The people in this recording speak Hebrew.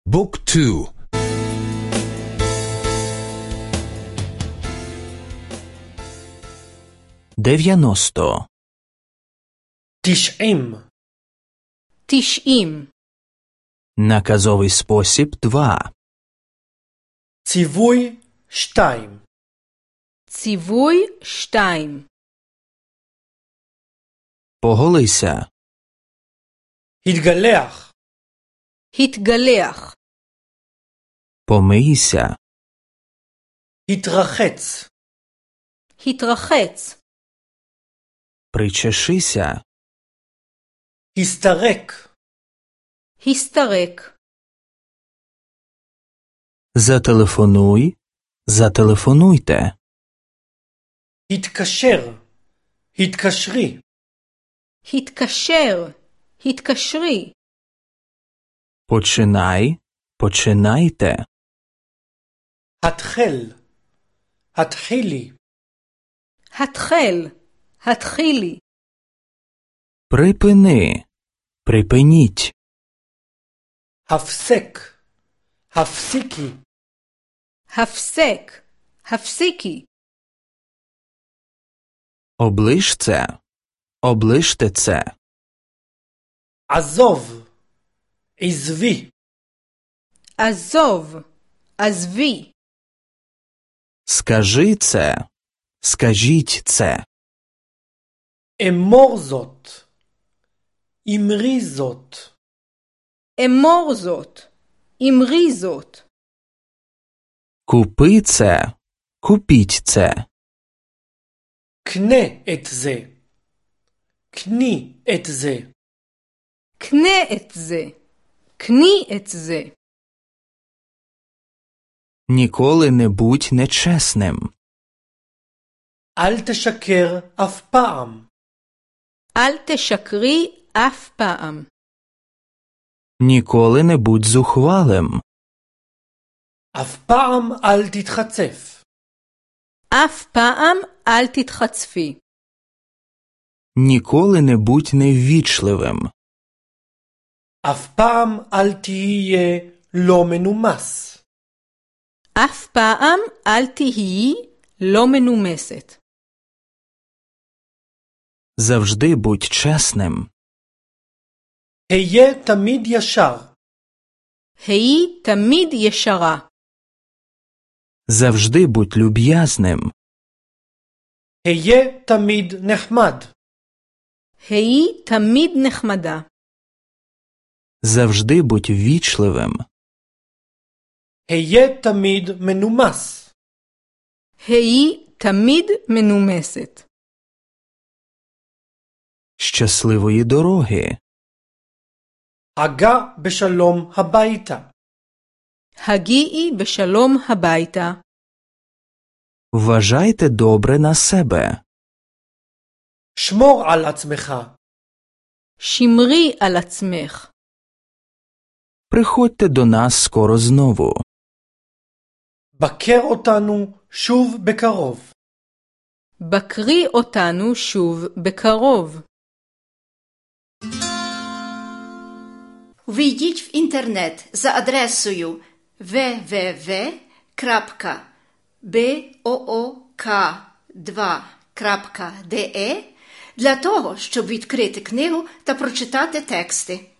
بوك تو. 90 90 90 Наказовий спосіб 2 ציווי 2 ציווי 2 Поголися. התגלח התגלח Помийся. התרחץ התרחץ Причешися. הסתרק הסתרק Зателефонуй. Зателефонуйте. התקשר התקשרי התקשר התקשרי Починай. Починайте. התחל התחילי התחל התחילי Припини. Припиніть. הפסק הפסיקי הפסק הפסיקי Оближ це. Оближте це. עזוב עזבי עזוב עזבי Скажи це. Скажіть це. אמור זאת אמרי זאת אמור זאת אמרי זאת Купи це. Купіть це. קנה את זה קני את זה קנה את זה קני את זה Ніколи не будь нечесним. אל תשקר אף פעם אל תשקרי אף פעם Ніколи не будь зухвалим. אף פעם אל תתחצף אף פעם אל תתחצפי Ніколи не будь неввічливим. אף פעם אל תהיה לא מנומס אף פעם אל תהיי לא מנומסת. Завжди будь чесним. היה תמיד ישר היי תמיד ישרה. Завжди будь люб'язним. היה תמיד נחמד היי תמיד נחמדה. Завжди будь ввічливим. היה תמיד מנומס היי תמיד מנומסת. Щасливої дороги. הגע בשלום הביתה הגיעי בשלום הביתה. Вважайте добре на себе. שמור על עצמך שמרי על עצמך. Приходьте до нас скоро знову. בקר אותנו שוב בקרוב בקרי אותנו שוב бекаров. Ввійдіть в інтернет за адресою www.book2.de для того, щоб відкрити книгу та прочитати тексти.